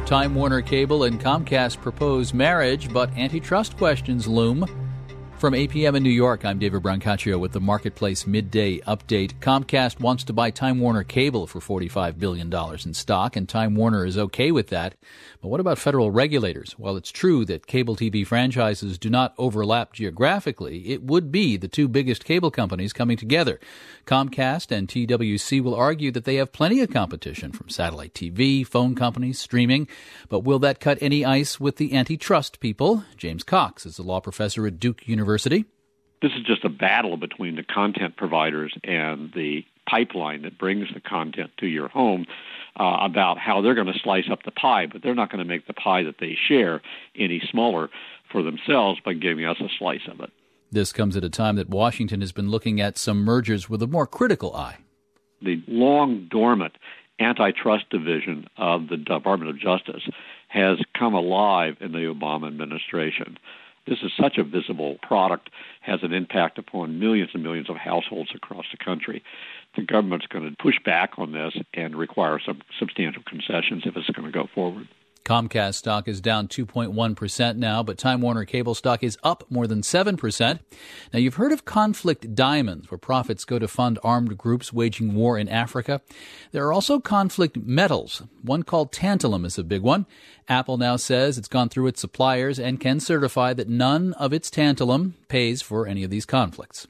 Time Warner Cable and Comcast propose marriage, but antitrust questions loom. From APM in New York, I'm David Brancaccio with the Marketplace Midday Update. Comcast wants to buy Time Warner Cable for $45 billion in stock, and Time Warner is okay with that. But what about federal regulators? While it's true that cable TV franchises do not overlap geographically, it would be the two biggest cable companies coming together. Comcast and TWC will argue that they have plenty of competition from satellite TV, phone companies, streaming. But will that cut any ice with the antitrust people? James Cox is a law professor at Duke University. This is just a battle between the content providers and the pipeline that brings the content to your home about how they're going to slice up the pie, but they're not going to make the pie that they share any smaller for themselves by giving us a slice of it. This comes at a time that Washington has been looking at some mergers with a more critical eye. The long dormant antitrust division of the Department of Justice has come alive in the Obama administration. This is such a visible product, has an impact upon millions and millions of households across the country. The government's going to push back on this and require some substantial concessions if it's going to go forward. Comcast stock is down 2.1% now, but Time Warner Cable stock is up more than 7%. Now, you've heard of conflict diamonds, where profits go to fund armed groups waging war in Africa. There are also conflict metals. One called tantalum is a big one. Apple now says it's gone through its suppliers and can certify that none of its tantalum pays for any of these conflicts.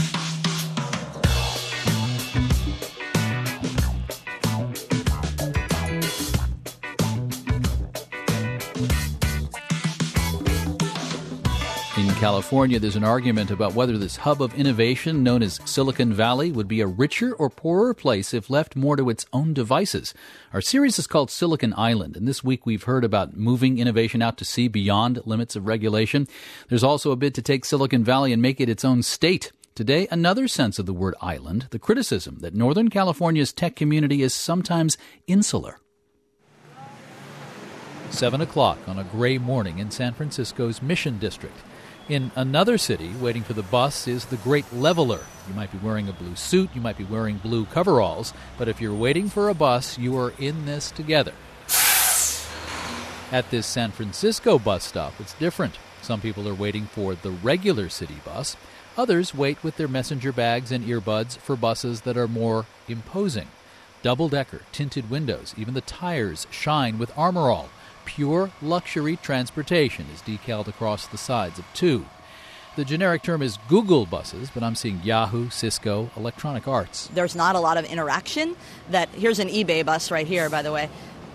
In California, there's an argument about whether this hub of innovation known as Silicon Valley would be a richer or poorer place if left more to its own devices. Our series is called Silicon Island, and this week we've heard about moving innovation out to sea beyond limits of regulation. There's also a bid to take Silicon Valley and make it its own state. Today, another sense of the word island, the criticism that Northern California's tech community is sometimes insular. 7 o'clock on a gray morning in San Francisco's Mission District. In another city, waiting for the bus, is the Great Leveler. You might be wearing a blue suit, you might be wearing blue coveralls, but if you're waiting for a bus, you are in this together. At this San Francisco bus stop, it's different. Some people are waiting for the regular city bus. Others wait with their messenger bags and earbuds for buses that are more imposing. Double-decker, tinted windows, even the tires shine with Armor All. Pure luxury transportation is decaled across the sides of two. The generic term is Google buses, but I'm seeing Yahoo, Cisco, Electronic Arts. There's not a lot of interaction. Here's an eBay bus right here, by the way,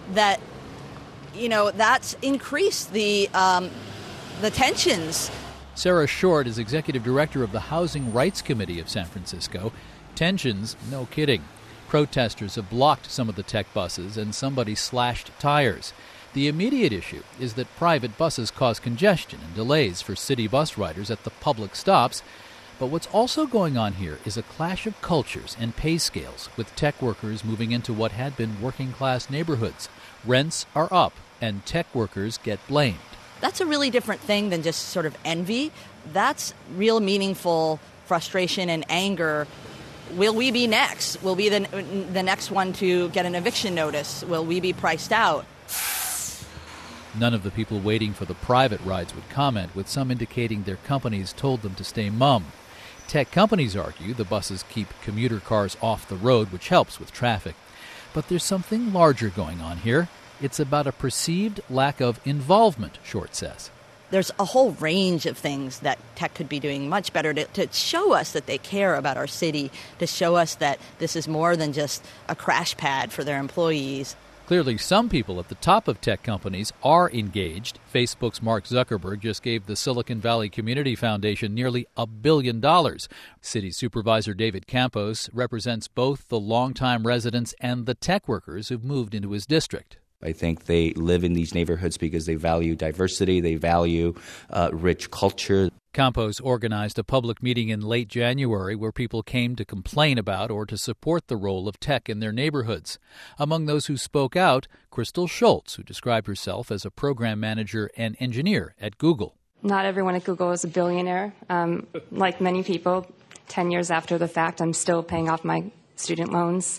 that's increased the tensions. Sarah Short is executive director of the Housing Rights Committee of San Francisco. Tensions, no kidding. Protesters have blocked some of the tech buses and somebody slashed tires. The immediate issue is that private buses cause congestion and delays for city bus riders at the public stops. But what's also going on here is a clash of cultures and pay scales, with tech workers moving into what had been working-class neighborhoods. Rents are up, and tech workers get blamed. That's a really different thing than just sort of envy. That's real meaningful frustration and anger. Will we be next? Will we be the next one to get an eviction notice? Will we be priced out? None of the people waiting for the private rides would comment, with some indicating their companies told them to stay mum. Tech companies argue the buses keep commuter cars off the road, which helps with traffic. But there's something larger going on here. It's about a perceived lack of involvement, Short says. There's a whole range of things that tech could be doing much better to show us that they care about our city, to show us that this is more than just a crash pad for their employees. Clearly, some people at the top of tech companies are engaged. Facebook's Mark Zuckerberg just gave the Silicon Valley Community Foundation nearly $1 billion. City Supervisor David Campos represents both the longtime residents and the tech workers who've moved into his district. I think they live in these neighborhoods because they value diversity, they value rich culture. Campos organized a public meeting in late January where people came to complain about or to support the role of tech in their neighborhoods. Among those who spoke out, Crystal Schultz, who described herself as a program manager and engineer at Google. Not everyone at Google is a billionaire. Like many people, 10 years after the fact, I'm still paying off my student loans.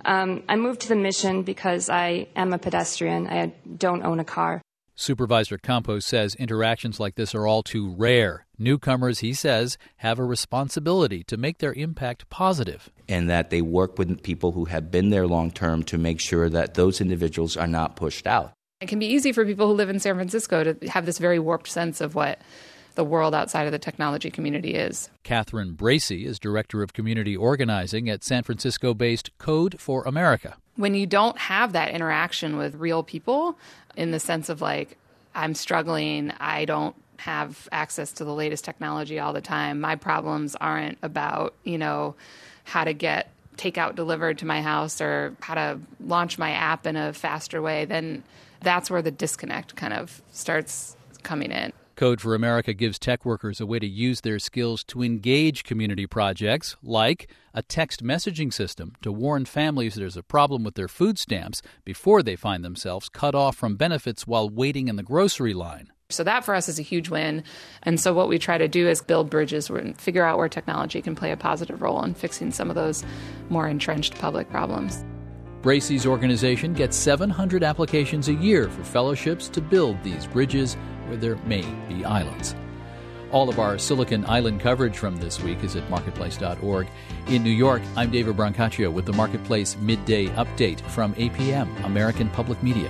I moved to the Mission because I am a pedestrian. I don't own a car. Supervisor Campos says interactions like this are all too rare. Newcomers, he says, have a responsibility to make their impact positive. And that they work with people who have been there long term to make sure that those individuals are not pushed out. It can be easy for people who live in San Francisco to have this very warped sense of what the world outside of the technology community is. Catherine Bracey is Director of Community Organizing at San Francisco-based Code for America. When you don't have that interaction with real people, in the sense of like, I'm struggling, I don't have access to the latest technology all the time, my problems aren't about, how to get takeout delivered to my house or how to launch my app in a faster way, then that's where the disconnect kind of starts coming in. Code for America gives tech workers a way to use their skills to engage community projects, like a text messaging system to warn families there's a problem with their food stamps before they find themselves cut off from benefits while waiting in the grocery line. So that for us is a huge win. And so what we try to do is build bridges and figure out where technology can play a positive role in fixing some of those more entrenched public problems. Bracey's organization gets 700 applications a year for fellowships to build these bridges where there may be islands. All of our Silicon Island coverage from this week is at marketplace.org. In New York, I'm David Brancaccio with the Marketplace Midday Update from APM, American Public Media.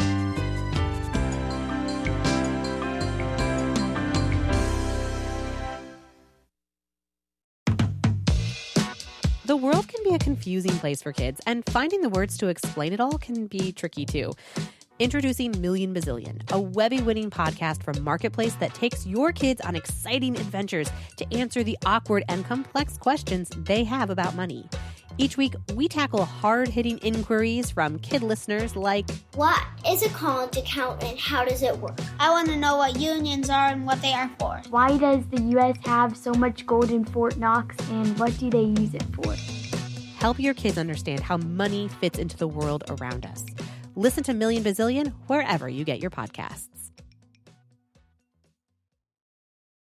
The world can be a confusing place for kids, and finding the words to explain it all can be tricky too. Introducing Million Bazillion, a Webby-winning podcast from Marketplace that takes your kids on exciting adventures to answer the awkward and complex questions they have about money. Each week, we tackle hard-hitting inquiries from kid listeners like, what is a college account and how does it work? I want to know what unions are and what they are for. Why does the U.S. have so much gold in Fort Knox and what do they use it for? Help your kids understand how money fits into the world around us. Listen to Million Bazillion wherever you get your podcasts.